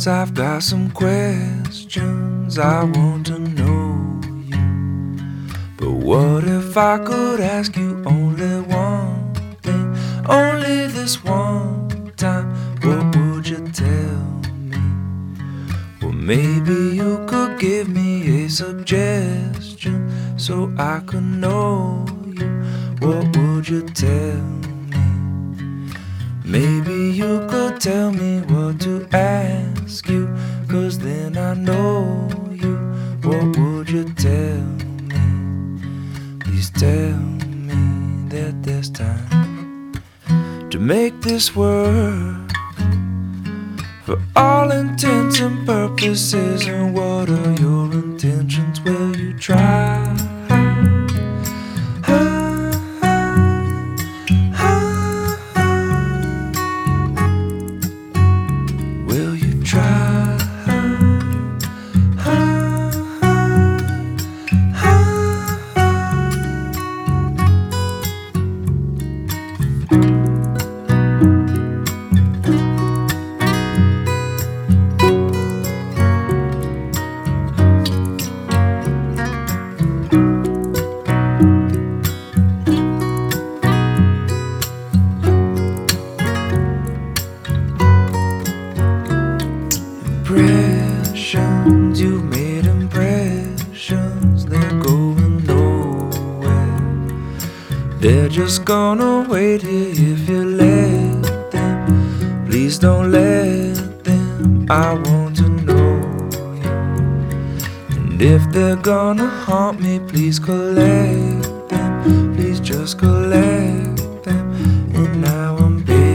questions, I've got some questions. I want to know you. But what if I could ask you only one thing, only this one time? What would you tell me? Well, maybe you could give me a suggestion so I could know you. What would you tell me? Maybe you could tell me what to ask you, 'cause then I know you. What would you tell me? Please tell me that there's time to make this work for all intents and purposes. And what are your intentions? Will you try? Will you try? Impressions, you've made impressions, they're going nowhere. They're just gonna wait here if you let them. Please don't let them, I want to know you. And if they're gonna haunt me, please collect them. Please just collect them. And now I'm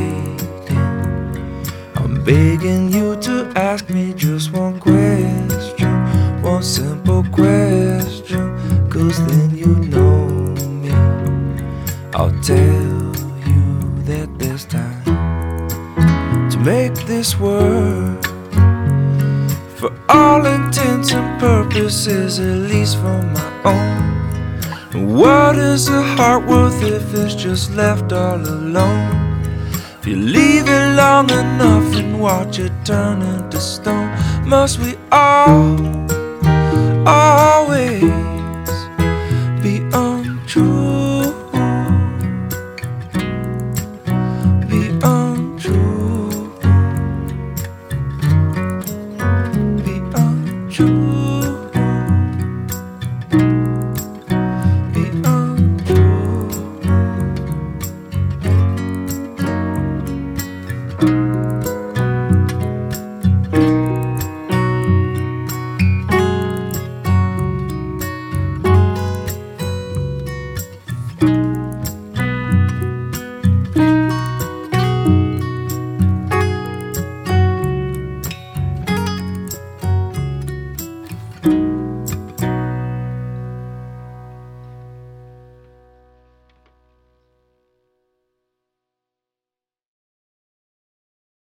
begging you to ask me just one question, one simple question, 'cause then you know me. I'll tell you that there's time to make this work for all intents and purposes, at least for my own. What is a heart worth if it's just left all alone? If you leave it long enough and watch it turn into stone, must we all always be untrue? Be untrue. Be untrue. Be untrue.